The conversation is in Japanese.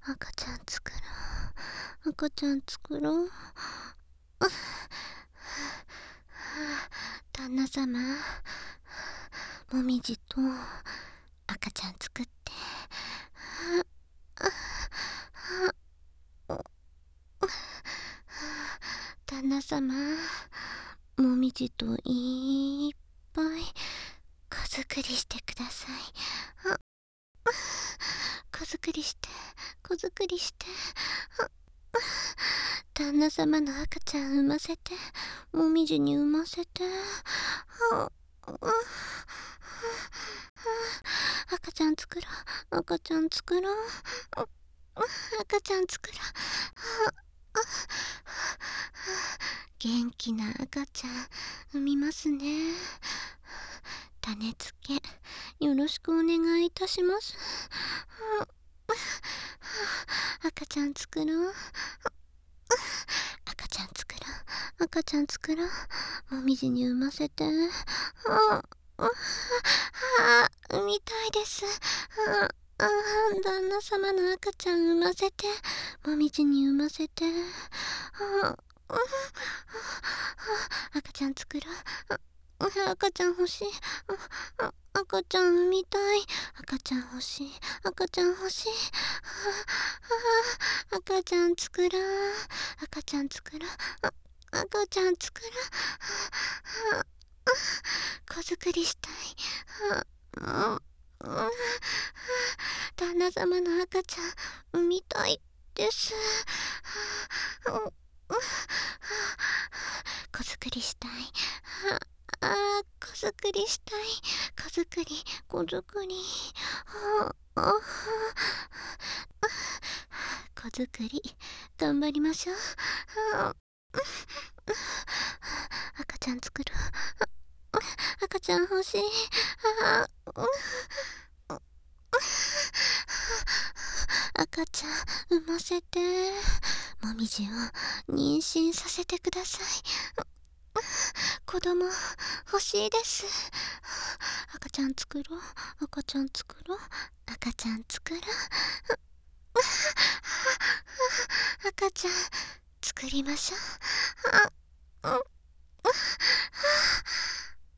赤ちゃん作ろう。赤ちゃん作ろう。旦那様、もみじと赤ちゃん作って。旦那様、もみじといっぱい子作りしてください。子作りして、子作りして。旦那様の赤ちゃん産ませて、もみじに産ませて。赤ちゃん作ろう。赤ちゃん作ろう。赤ちゃん作ろう。元気な赤ちゃん産みますね。種付けよろしくお願いいたします。赤ちゃん作ろう。赤ちゃん作ろう。赤ちゃん作ろう。もみじに産ませて。産みたいです。旦那様の赤ちゃん産ませて。もみじに産ませて。赤ちゃん作ろう。赤ちゃん欲しい。赤ちゃん産みたい。赤ちゃん欲しい。赤ちゃん欲しい。赤ちゃん作ろう。赤ちゃん作ろう。赤ちゃん作ろう。子作りしたい。旦那様の赤ちゃん産みたいです。子作りしたい。子作りしたい。子作り、子作り。子作り、頑張りましょう。赤ちゃん作る。赤ちゃん欲しい。赤ちゃん産ませて。もみじを妊娠させてください。子供欲しいです。赤ちゃん作ろう。赤ちゃん作ろう。赤ちゃん作ろう。赤ちゃん作りましょう。